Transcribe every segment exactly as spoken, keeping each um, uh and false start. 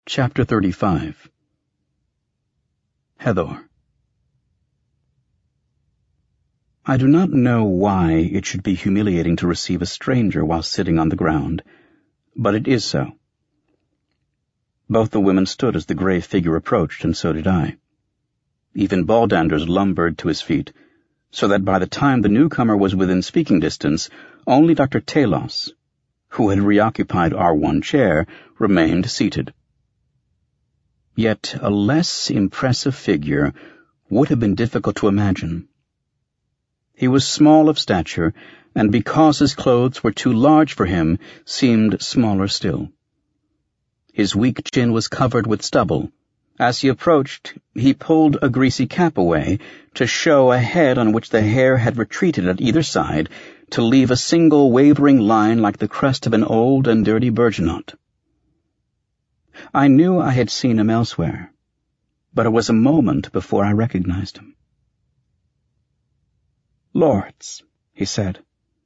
Chapter thirty-five. Hathor. I do not know why it should be humiliating to receive a stranger while sitting on the ground, but it is so. Both the women stood as the grey figure approached, and so did I. Even Baldanders lumbered to his feet, so that by the time the newcomer was within speaking distance, only Doctor Talos, who had reoccupied our one chair, remained seated. Yet a less impressive figure would have been difficult to imagine. He was small of stature, and because his clothes were too large for him, seemed smaller still. His weak chin was covered with stubble. As he approached, he pulled a greasy cap away to show a head on which the hair had retreated at either side to leave a single wavering line like the crest of an old and dirty Bergenot. I knew I had seen him elsewhere, but it was a moment before I recognized him. "Lords," he said.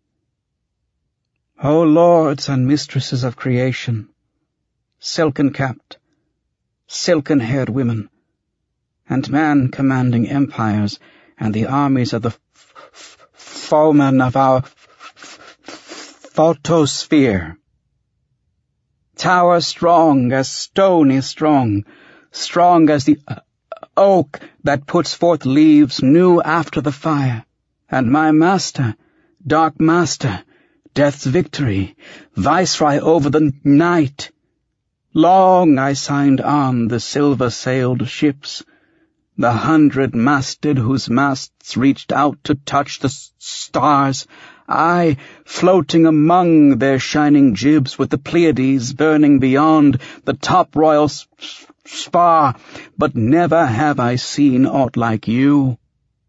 "O lords and mistresses of creation, silken-capped, silken-haired women, and men commanding empires and the armies of the f- f- foemen of our f- f- photosphere. Tower strong as stone is strong, strong as the uh, oak that puts forth leaves new after the fire. And my master, dark master, death's victory, viceroy over the night. Long I signed on the silver-sailed ships, the hundred-masted whose masts reached out to touch the s- stars, I, floating among their shining jibs with the Pleiades burning beyond the top royal s- spar, but never have I seen aught like you.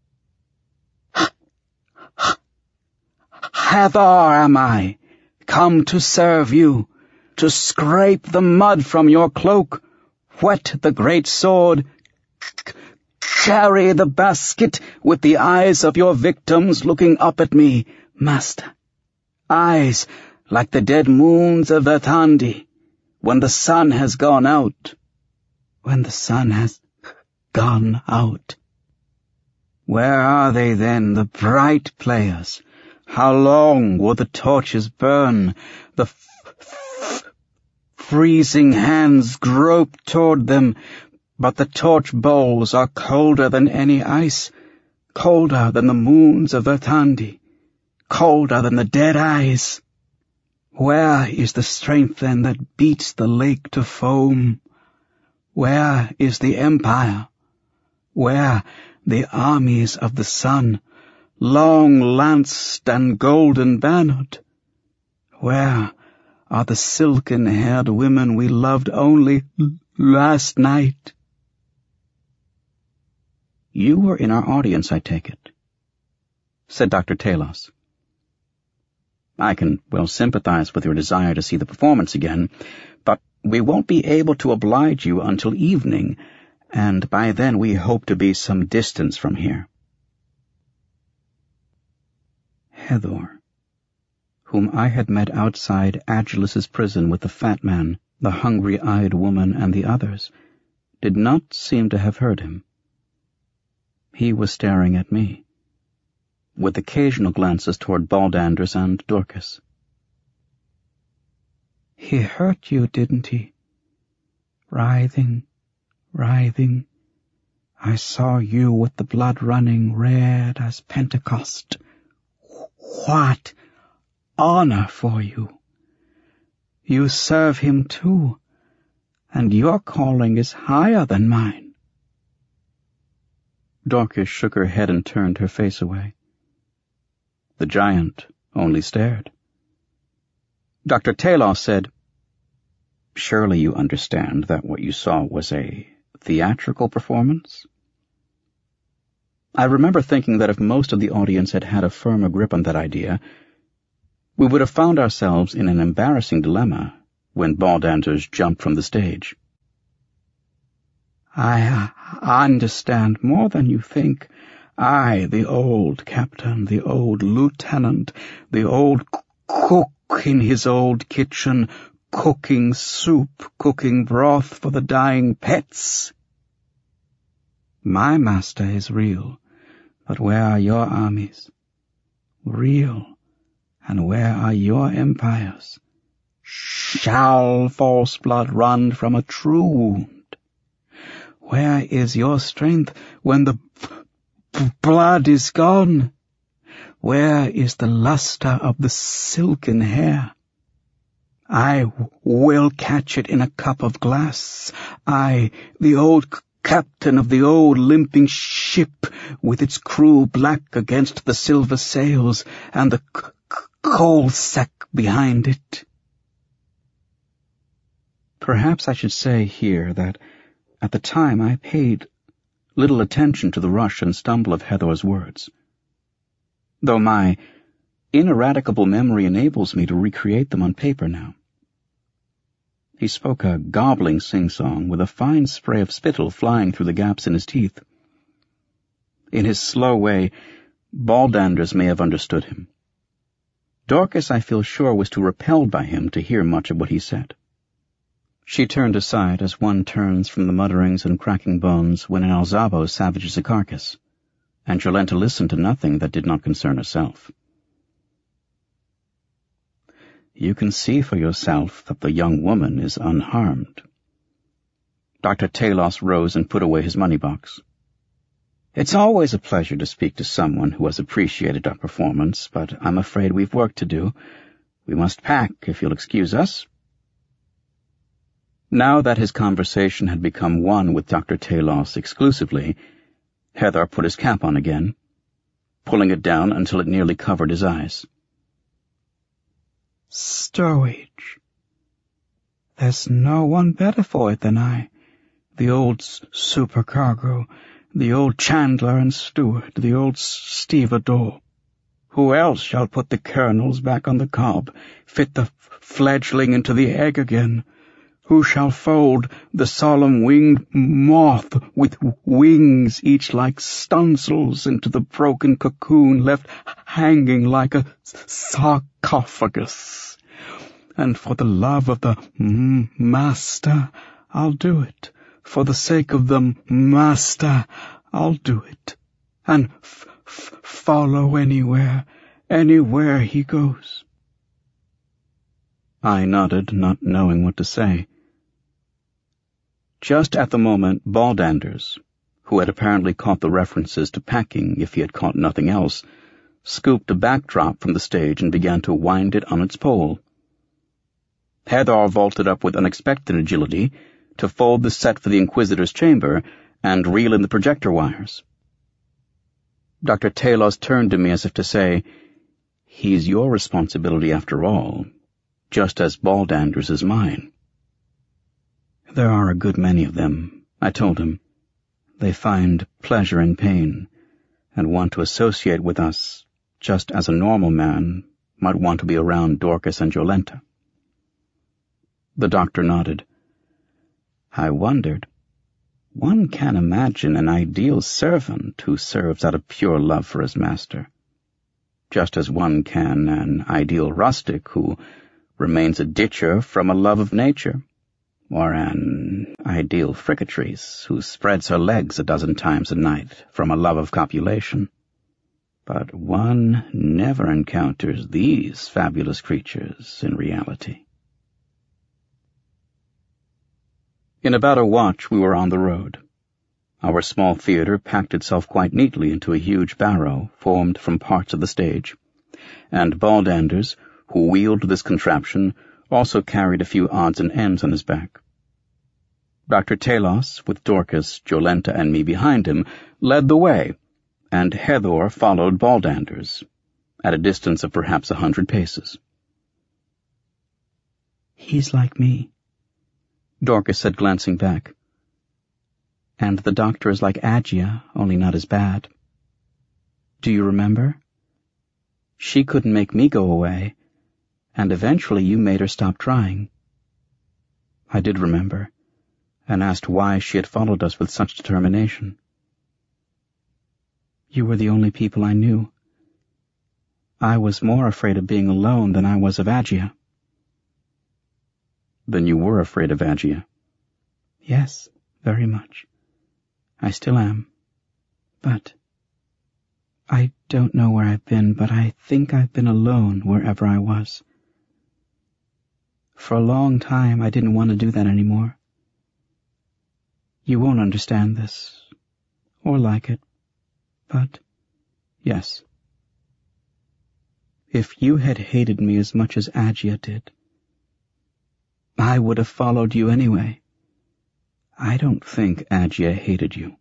Hathor am I, come to serve you, to scrape the mud from your cloak, whet the great sword, c- carry the basket with the eyes of your victims looking up at me, master. Eyes like the dead moons of Vatandi, when the sun has gone out. When the sun has gone out. Where are they then, the bright players? How long will the torches burn? The f- f- freezing hands grope toward them, but the torch bowls are colder than any ice, colder than the moons of Vatandi, colder than the dead eyes. Where is the strength then that beats the lake to foam? Where is the empire? Where the armies of the sun, long-lanced and golden-bannered? Where are the silken-haired women we loved only l- last night? "You were in our audience, I take it," said Doctor Talos. "I can well sympathize with your desire to see the performance again, but we won't be able to oblige you until evening, and by then we hope to be some distance from here." Hathor, whom I had met outside Agilus's prison with the fat man, the hungry-eyed woman, and the others, did not seem to have heard him. He was staring at me, with occasional glances toward Baldanders and Dorcas. "He hurt you, didn't he? Writhing, writhing. I saw you with the blood running red as Pentecost. What honor for you! You serve him too, and your calling is higher than mine." Dorcas shook her head and turned her face away. The giant only stared. Doctor Talos said, "Surely you understand that what you saw was a theatrical performance?" I remember thinking that if most of the audience had had a firmer grip on that idea, we would have found ourselves in an embarrassing dilemma when Baldanders jumped from the stage. I understand more than you think. I, the old captain, the old lieutenant, the old cook in his old kitchen, cooking soup, cooking broth for the dying pets. My master is real, but where are your armies? Real, and where are your empires? Shall false blood run from a true wound? Where is your strength when the b- blood is gone? Where is the luster of the silken hair? I w- will catch it in a cup of glass. I, the old c- captain of the old limping ship, with its crew black against the silver sails, and the c- c- coal sack behind it. Perhaps I should say here that at the time I paid little attention to the rush and stumble of Hathor's words, though my ineradicable memory enables me to recreate them on paper now. He spoke a gobbling sing-song with a fine spray of spittle flying through the gaps in his teeth. In his slow way, Baldanders may have understood him. Dorcas, I feel sure, was too repelled by him to hear much of what he said. She turned aside as one turns from the mutterings and cracking bones when an Alzabo savages a carcass, and Jolenta listened to nothing that did not concern herself. You can see for yourself that the young woman is unharmed. Doctor Talos rose and put away his money-box. It's always a pleasure to speak to someone who has appreciated our performance, but I'm afraid we've work to do. We must pack, if you'll excuse us. Now that his conversation had become one with Doctor Talos exclusively, Hathor put his cap on again, pulling it down until it nearly covered his eyes. Stowage. There's no one better for it than I. The old supercargo, the old chandler and steward, the old stevedore. Who else shall put the kernels back on the cob, fit the fledgling into the egg again? Who shall fold the solemn-winged moth with wings each like stunsels into the broken cocoon left hanging like a sarcophagus? And for the love of the m- master, I'll do it. For the sake of the master, I'll do it. And f- f- follow anywhere, anywhere he goes. I nodded, not knowing what to say. Just at the moment, Baldanders, who had apparently caught the references to packing if he had caught nothing else, scooped a backdrop from the stage and began to wind it on its pole. Hathor vaulted up with unexpected agility to fold the set for the Inquisitor's chamber and reel in the projector wires. Doctor Talos turned to me as if to say, "He's your responsibility after all, just as Baldanders is mine." "There are a good many of them," I told him. "They find pleasure in pain, and want to associate with us, just as a normal man might want to be around Dorcas and Jolenta." The doctor nodded. I wondered. One can imagine an ideal servant who serves out of pure love for his master, just as one can an ideal rustic who remains a ditcher from a love of nature, or an ideal fricatrice who spreads her legs a dozen times a night from a love of copulation. But one never encounters these fabulous creatures in reality. In about a watch we were on the road. Our small theatre packed itself quite neatly into a huge barrow formed from parts of the stage, and Baldanders, who wheeled this contraption, also carried a few odds and ends on his back. Doctor Talos, with Dorcas, Jolenta, and me behind him, led the way, and Hathor followed Baldanders, at a distance of perhaps a hundred paces. "He's like me," Dorcas said, glancing back. "And the doctor is like Agia, only not as bad. Do you remember? She couldn't make me go away, and eventually you made her stop trying." I did remember, and asked why she had followed us with such determination. "You were the only people I knew. I was more afraid of being alone than I was of Agia." Then you were afraid of Agia? Yes, very much. I still am. But I don't know where I've been, but I think I've been alone wherever I was. For a long time, I didn't want to do that anymore. You won't understand this, or like it, but yes. If you had hated me as much as Agia did, I would have followed you anyway. I don't think Agia hated you.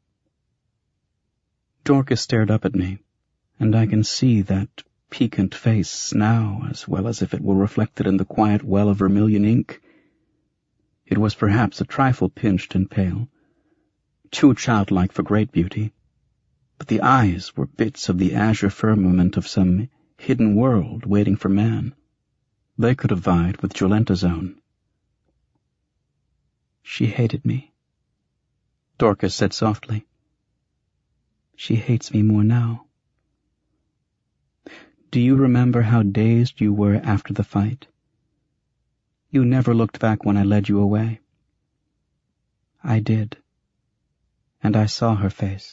Dorcas stared up at me, and I can see that piquant face now as well as if it were reflected in the quiet well of vermilion ink. It was perhaps a trifle pinched and pale, too childlike for great beauty, but the eyes were bits of the azure firmament of some hidden world waiting for man. They could have vied with Jolenta's own. She hated me, Dorcas said softly. She hates me more now. Do you remember how dazed you were after the fight? You never looked back when I led you away. I did, and I saw her face.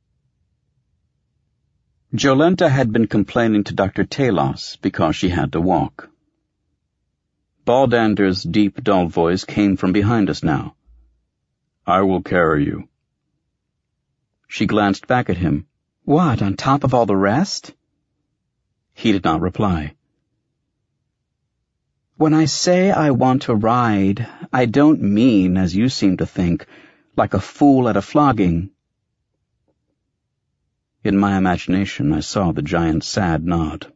Jolenta had been complaining to Doctor Talos because she had to walk. Baldander's deep, dull voice came from behind us now. I will carry you. She glanced back at him. What, on top of all the rest? He did not reply. When I say I want to ride, I don't mean, as you seem to think, like a fool at a flogging. In my imagination, I saw the giant's sad nod.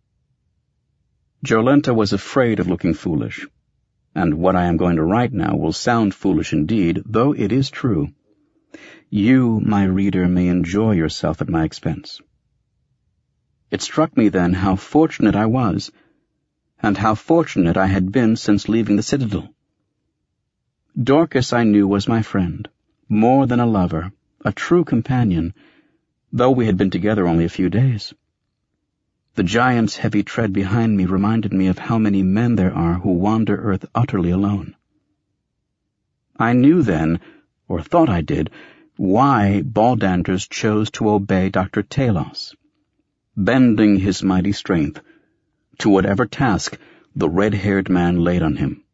Jolenta was afraid of looking foolish, and what I am going to write now will sound foolish indeed, though it is true. You, my reader, may enjoy yourself at my expense. It struck me then how fortunate I was, and how fortunate I had been since leaving the citadel. Dorcas I knew was my friend, more than a lover, a true companion, though we had been together only a few days. The giant's heavy tread behind me reminded me of how many men there are who wander earth utterly alone. I knew then, or thought I did, why Baldanders chose to obey Doctor Talos, bending his mighty strength to whatever task the red-haired man laid on him.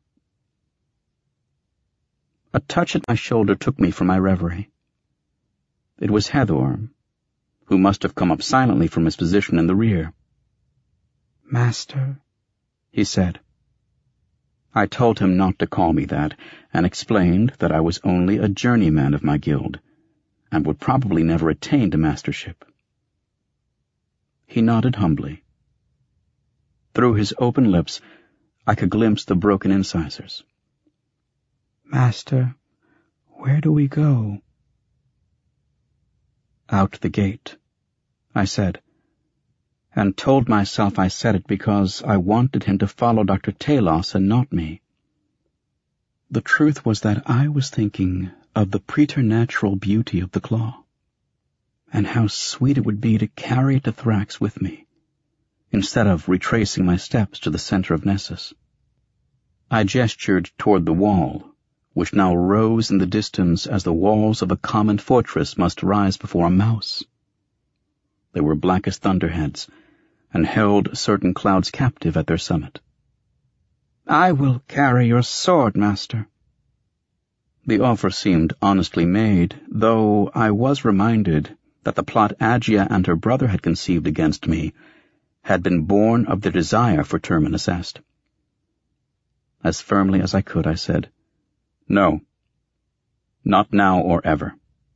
A touch at my shoulder took me from my reverie. It was Hathor, who must have come up silently from his position in the rear. Master, he said. I told him not to call me that, and explained that I was only a journeyman of my guild, and would probably never attain to mastership. He nodded humbly. Through his open lips, I could glimpse the broken incisors. Master, where do we go? Out the gate, I said, and told myself I said it because I wanted him to follow Doctor Talos and not me. The truth was that I was thinking of the preternatural beauty of the claw, and how sweet it would be to carry it to Thrax with me, instead of retracing my steps to the center of Nessus. I gestured toward the wall, which now rose in the distance as the walls of a common fortress must rise before a mouse. They were black as thunderheads, and held certain clouds captive at their summit. I will carry your sword, master. The offer seemed honestly made, though I was reminded that the plot Agia and her brother had conceived against me had been born of their desire for Terminus Est. As firmly as I could, I said, No, not now or ever.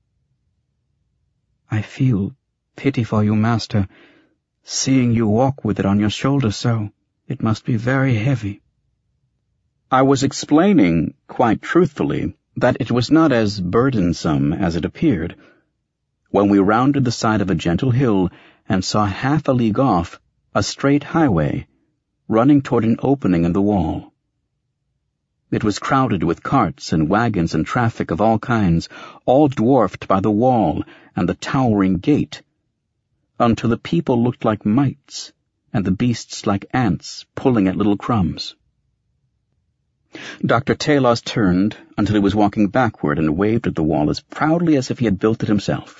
I feel pity for you, master, seeing you walk with it on your shoulder so. It must be very heavy. I was explaining, quite truthfully, that it was not as burdensome as it appeared, when we rounded the side of a gentle hill and saw half a league off a straight highway running toward an opening in the wall. It was crowded with carts and wagons and traffic of all kinds, all dwarfed by the wall and the towering gate, until the people looked like mites and the beasts like ants pulling at little crumbs. Doctor Talos turned until he was walking backward and waved at the wall as proudly as if he had built it himself.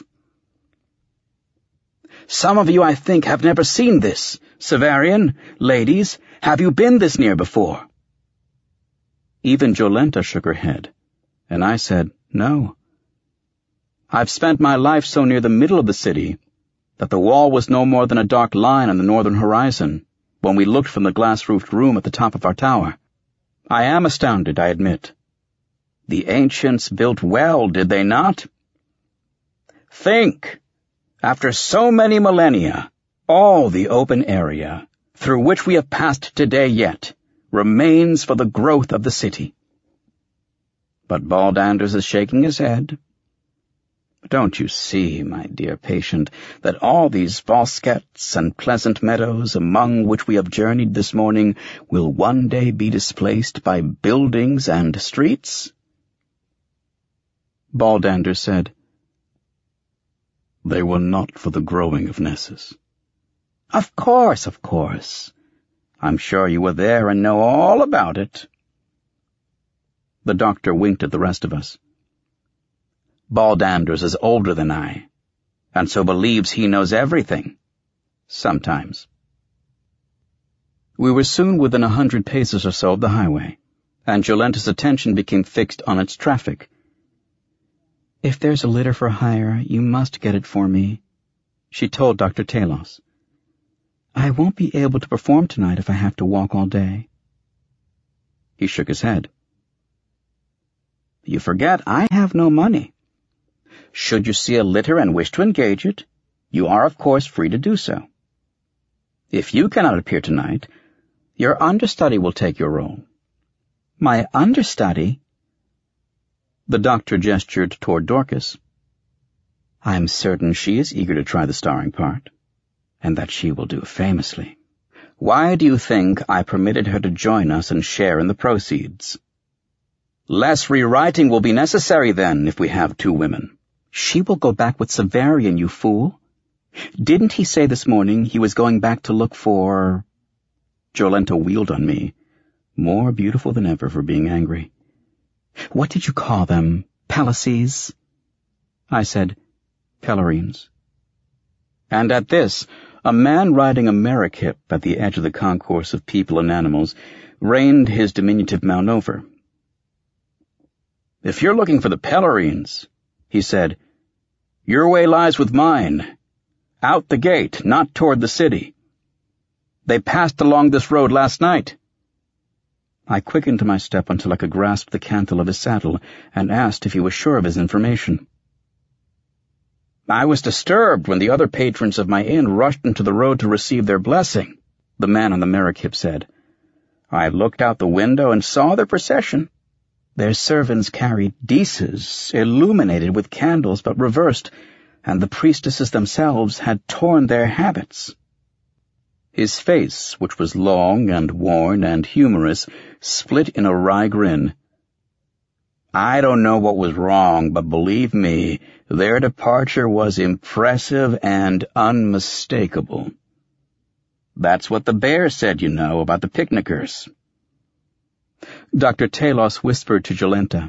"Some of you, I think, have never seen this. Severian, ladies, have you been this near before?" Even Jolenta shook her head, and I said, "No. I've spent my life so near the middle of the city that the wall was no more than a dark line on the northern horizon when we looked from the glass-roofed room at the top of our tower. I am astounded, I admit. The ancients built well, did they not? Think, after so many millennia, all the open area through which we have passed today yet remains for the growth of the city." But Baldanders is shaking his head. "Don't you see, my dear patient, that all these bosquets and pleasant meadows among which we have journeyed this morning will one day be displaced by buildings and streets?" Baldander said, "They were not for the growing of Nessus." "Of course, of course. I'm sure you were there and know all about it." The doctor winked at the rest of us. "Baldanders is older than I, and so believes he knows everything. Sometimes." We were soon within a hundred paces or so of the highway, and Jolenta's attention became fixed on its traffic. "If there's a litter for hire, you must get it for me," she told Doctor Talos. "I won't be able to perform tonight if I have to walk all day." He shook his head. "You forget I have no money. Should you see a litter and wish to engage it, you are of course free to do so. If you cannot appear tonight, your understudy will take your role." "My understudy?" The doctor gestured toward Dorcas. "I'm certain she is eager to try the starring part, and that she will do famously. Why do you think I permitted her to join us and share in the proceeds?" "Less rewriting will be necessary, then, if we have two women." "She will go back with Severian, you fool. Didn't he say this morning he was going back to look for—" Jolenta wheeled on me, more beautiful than ever for being angry. "What did you call them? Palaces?" I said, "Pelerines." And at this, a man riding a merrick-hip at the edge of the concourse of people and animals reined his diminutive mount over. "If you're looking for the Pelerines," he said, "your way lies with mine. Out the gate, not toward the city. They passed along this road last night." I quickened my step until I could grasp the cantle of his saddle, and asked if he was sure of his information. "I was disturbed when the other patrons of my inn rushed into the road to receive their blessing," the man on the merrick-hip said. "I looked out the window and saw their procession. Their servants carried deces, illuminated with candles but reversed, and the priestesses themselves had torn their habits." His face, which was long and worn and humorous, split in a wry grin. "I don't know what was wrong, but believe me, their departure was impressive and unmistakable. That's what the bear said, you know, about the picnickers." Doctor Talos whispered to Jolenta,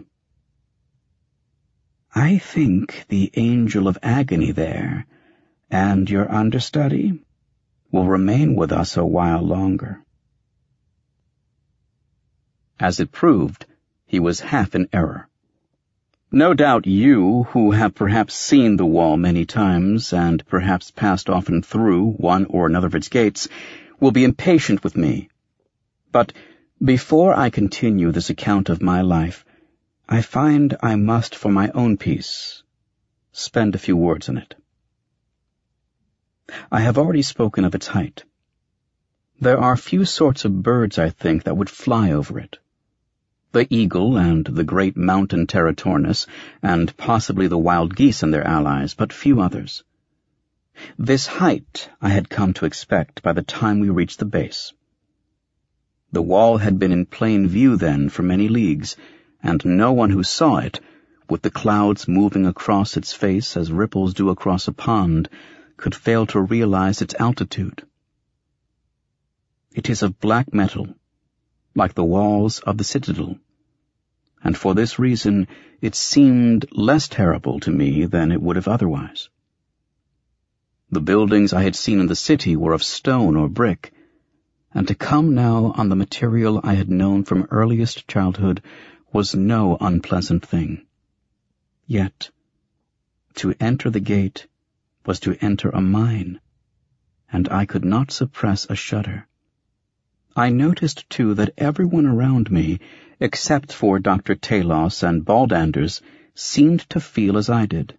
"I think the angel of agony there, and your understudy, will remain with us a while longer." As it proved, he was half in error. No doubt you, who have perhaps seen the wall many times, and perhaps passed often through one or another of its gates, will be impatient with me. But before I continue this account of my life, I find I must, for my own peace, spend a few words on it. I have already spoken of its height. There are few sorts of birds, I think, that would fly over it. The eagle and the great mountain Teratornis, and possibly the wild geese and their allies, but few others. This height I had come to expect by the time we reached the base. The wall had been in plain view then for many leagues, and no one who saw it, with the clouds moving across its face as ripples do across a pond, could fail to realize its altitude. It is of black metal, like the walls of the citadel, and for this reason it seemed less terrible to me than it would have otherwise. The buildings I had seen in the city were of stone or brick, and to come now on the material I had known from earliest childhood was no unpleasant thing. Yet, to enter the gate was to enter a mine, and I could not suppress a shudder. I noticed, too, that everyone around me, except for Doctor Talos and Baldanders, seemed to feel as I did.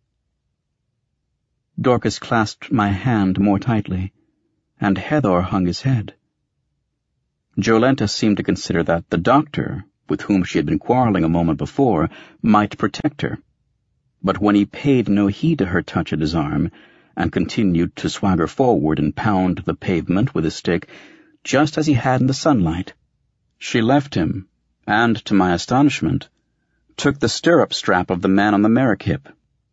Dorcas clasped my hand more tightly, and Hathor hung his head. Jolenta seemed to consider that the doctor, with whom she had been quarreling a moment before, might protect her. But when he paid no heed to her touch at his arm, and continued to swagger forward and pound the pavement with his stick, just as he had in the sunlight, she left him, and, to my astonishment, took the stirrup strap of the man on the merrick hip.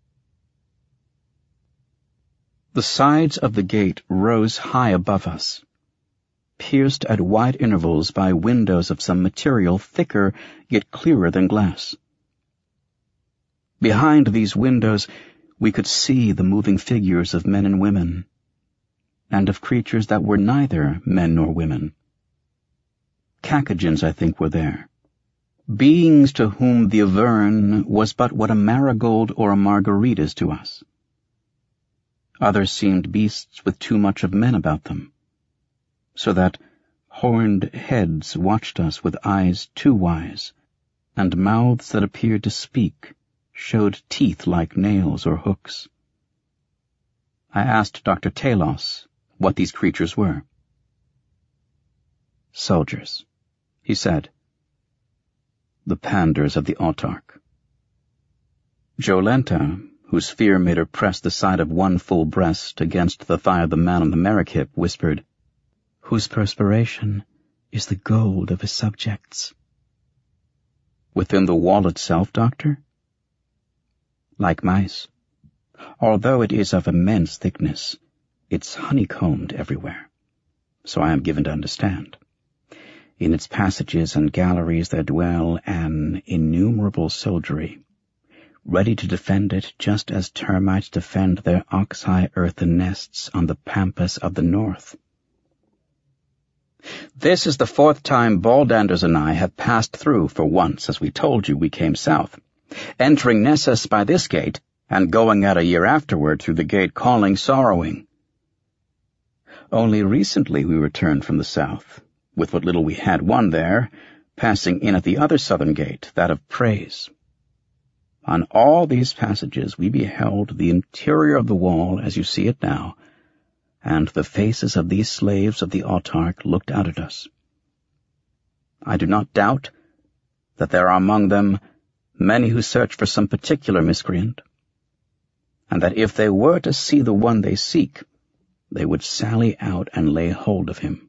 The sides of the gate rose high above us, pierced at wide intervals by windows of some material thicker yet clearer than glass. Behind these windows we could see the moving figures of men and women, and of creatures that were neither men nor women. Cacogins, I think, were there, beings to whom the Avern was but what a marigold or a marguerite is to us. Others seemed beasts with too much of men about them, so that horned heads watched us with eyes too wise, and mouths that appeared to speak showed teeth like nails or hooks. I asked Doctor Talos what these creatures were. "Soldiers," he said. "The panders of the autarch." Jolenta, whose fear made her press the side of one full breast against the thigh of the man on the merrick hip, whispered, "Whose perspiration is the gold of his subjects." "Within the wall itself, Doctor?" "Like mice. Although it is of immense thickness, it's honeycombed everywhere, so I am given to understand. In its passages and galleries there dwell an innumerable soldiery, ready to defend it just as termites defend their ox-high earthen nests on the pampas of the north." "This is the fourth time Baldanders and I have passed through, for once, as we told you, we came south, entering Nessus by this gate, and going out a year afterward through the gate calling Sorrowing. Only recently we returned from the south, with what little we had won there, passing in at the other southern gate, that of Praise. On all these passages we beheld the interior of the wall as you see it now, and the faces of these slaves of the autarch looked out at us. I do not doubt that there are among them many who search for some particular miscreant, and that if they were to see the one they seek, they would sally out and lay hold of him."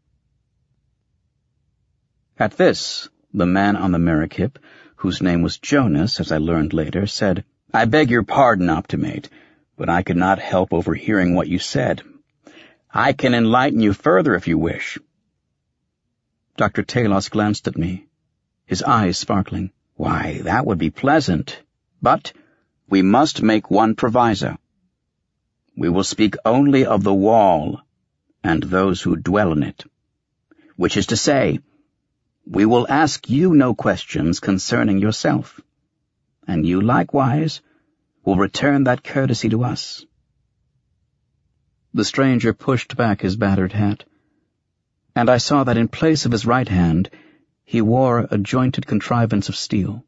At this, the man on the merrick hip, whose name was Jonas, as I learned later, said, "I beg your pardon, Optimate, but I could not help overhearing what you said. I can enlighten you further if you wish." Doctor Talos glanced at me, his eyes sparkling. "Why, that would be pleasant, but we must make one proviso. We will speak only of the wall and those who dwell in it, which is to say, we will ask you no questions concerning yourself, and you likewise will return that courtesy to us." The stranger pushed back his battered hat, and I saw that in place of his right hand he wore a jointed contrivance of steel.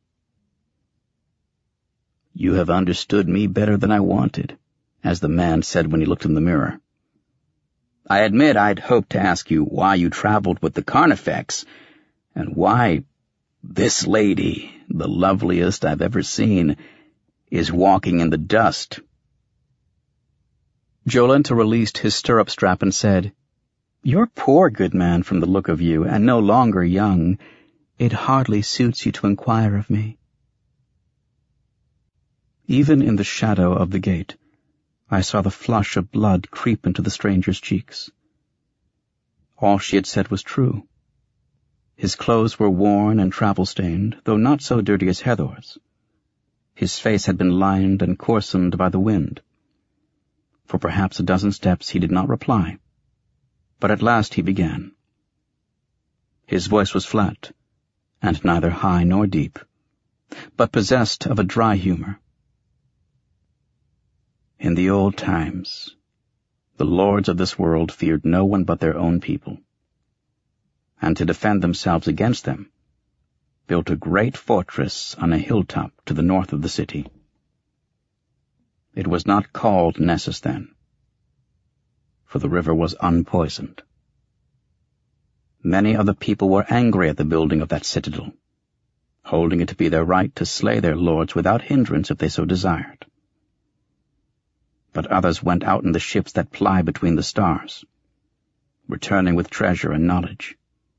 "You have understood me better than I wanted," as the man said when he looked in the mirror. "I admit I'd hoped to ask you why you traveled with the Carnifex, and why this lady, the loveliest I've ever seen, is walking in the dust." Jolenta released his stirrup strap and said, "You're poor, good man, from the look of you, and no longer young. It hardly suits you to inquire of me." Even in the shadow of the gate, I saw the flush of blood creep into the stranger's cheeks. All she had said was true. His clothes were worn and travel-stained, though not so dirty as Hathor's. His face had been lined and coarsened by the wind. For perhaps a dozen steps he did not reply, but at last he began. His voice was flat, and neither high nor deep, but possessed of a dry humor. In the old times, the lords of this world feared no one but their own people, and to defend themselves against them, built a great fortress on a hilltop to the north of the city. It was not called Nessus then, for the river was unpoisoned. Many of the people were angry at the building of that citadel, holding it to be their right to slay their lords without hindrance if they so desired. But others went out in the ships that ply between the stars, returning with treasure and knowledge.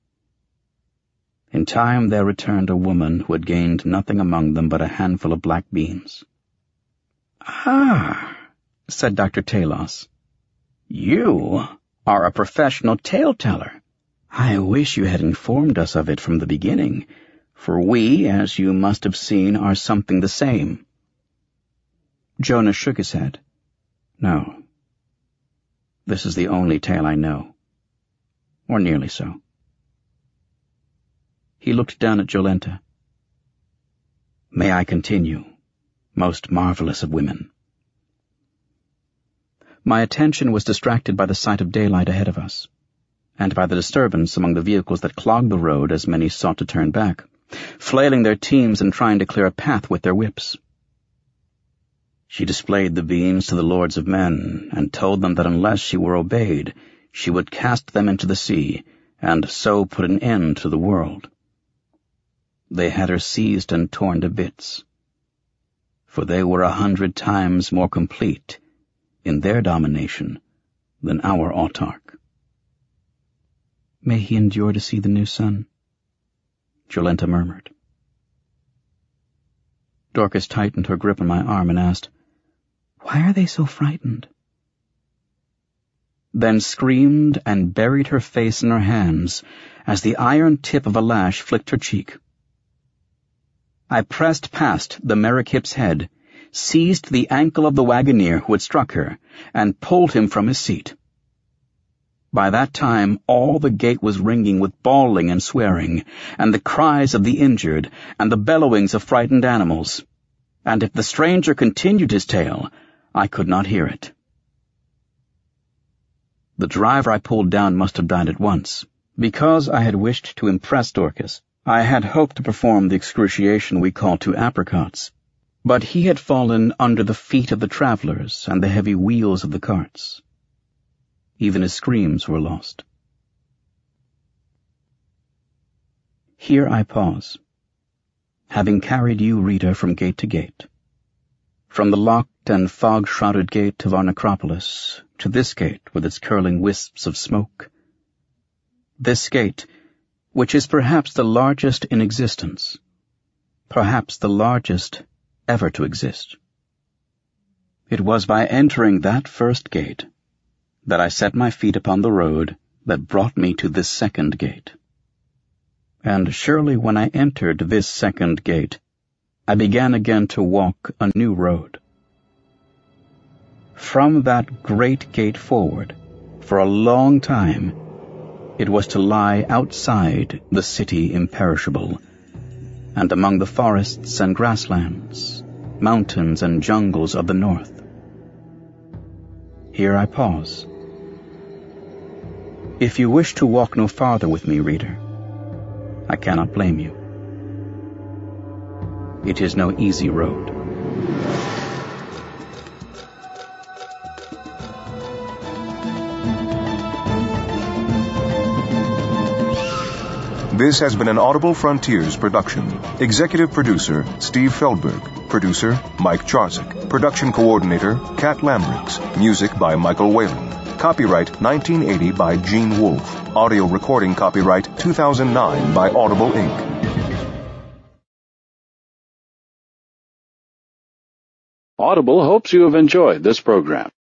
In time there returned a woman who had gained nothing among them but a handful of black beans. "Ah," said Doctor Talos, "you are a professional tale-teller. I wish you had informed us of it from the beginning, for we, as you must have seen, are something the same." Jonah shook his head. "No. This is the only tale I know. Or nearly so." He looked down at Jolenta. "May I continue, most marvelous of women?" My attention was distracted by the sight of daylight ahead of us, and by the disturbance among the vehicles that clogged the road as many sought to turn back, flailing their teams and trying to clear a path with their whips. She displayed the beans to the lords of men, and told them that unless she were obeyed, she would cast them into the sea, and so put an end to the world. They had her seized and torn to bits, for they were a hundred times more complete in their domination than our autarch. "May he endure to see the new sun," Jolenta murmured. Dorcas tightened her grip on my arm and asked, "Why are they so frightened?" Then screamed and buried her face in her hands as the iron tip of a lash flicked her cheek. I pressed past the Merrickip's head, seized the ankle of the wagoneer who had struck her, and pulled him from his seat. By that time all the gate was ringing with bawling and swearing, and the cries of the injured, and the bellowings of frightened animals, and if the stranger continued his tale, I could not hear it. The driver I pulled down must have died at once. Because I had wished to impress Dorcas, I had hoped to perform the excruciation we call two apricots, but he had fallen under the feet of the travelers and the heavy wheels of the carts. Even his screams were lost. Here I pause, having carried you, reader, from gate to gate, from the locked and fog-shrouded gate of our necropolis to this gate with its curling wisps of smoke. This gate, which is perhaps the largest in existence, perhaps the largest ever to exist. It was by entering that first gate that I set my feet upon the road that brought me to this second gate. And surely when I entered this second gate, I began again to walk a new road. From that great gate forward, for a long time, it was to lie outside the city imperishable, and among the forests and grasslands, mountains and jungles of the north. Here I pause. If you wish to walk no farther with me, reader, I cannot blame you. It is no easy road. This has been an Audible Frontiers production. Executive producer, Steve Feldberg. Producer, Mike Charzik. Production coordinator, Kat Lambricks. Music by Michael Whalen. Copyright nineteen eighty by Gene Wolfe. Audio recording copyright two thousand nine by Audible, Incorporated. Audible hopes you have enjoyed this program.